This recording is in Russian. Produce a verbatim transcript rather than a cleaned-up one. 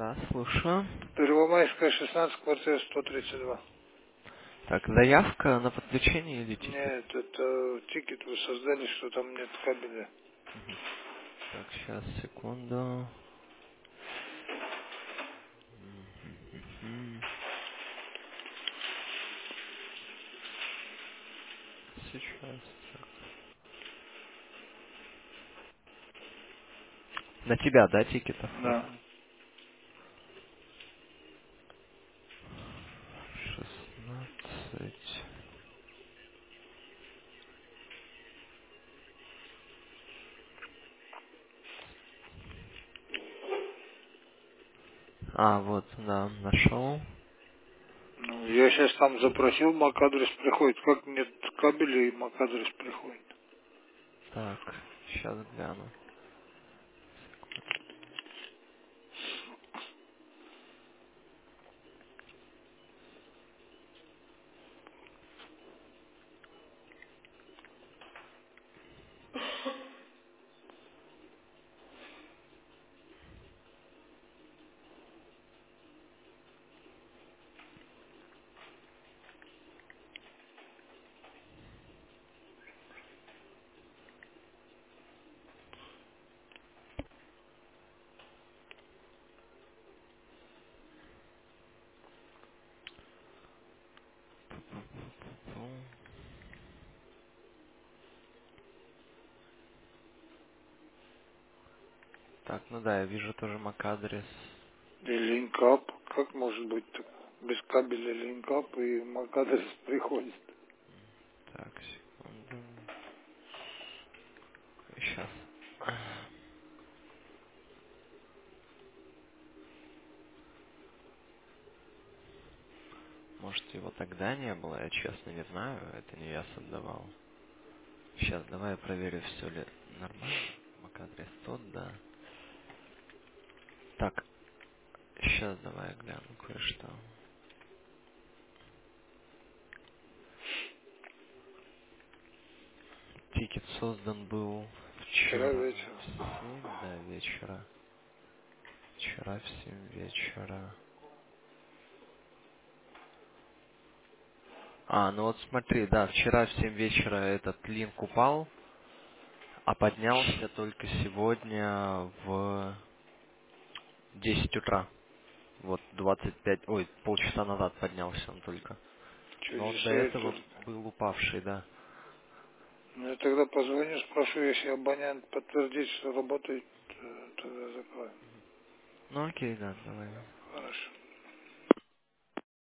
Да, слушаю. Первомайская, шестнадцать, квартира сто тридцать два. Так, заявка на подключение или тикет? Нет, это тикет вы создали, что там нет кабеля. Так, сейчас, секунду. Мгм. Сейчас. Так. На тебя, да, тикет Да. оформлен? шестнадцать. А, вот, да, нашел. Ну, я сейчас там запросил, мак-адрес приходит. Как нет кабеля и мак-адрес приходит? Так, сейчас гляну. Так, ну да, я вижу тоже мак-адрес. И линкап. Как может быть так? Без кабеля линкап и мак-адрес приходит. Так, секунду. Сейчас. Может, его тогда не было, я честно не знаю, это не я создавал. Сейчас, давай я проверю, все ли нормально. мак-адрес тот, да. Так, сейчас давай я гляну кое-что. Тикет создан был Вчера вчера вечером. в семь, да, вечера. Вчера в семь вечера. А, ну вот смотри, да, вчера в семь вечера этот линк упал, а поднялся только сегодня в десять утра. Вот двадцать пять, ой, полчаса назад поднялся он только. Но он до Чудеса и этого только. был упавший, да. Ну, я тогда позвоню, спрошу, если абонент подтвердит, что работает, то- тогда закроем. Ну окей, да, давай. Хорошо.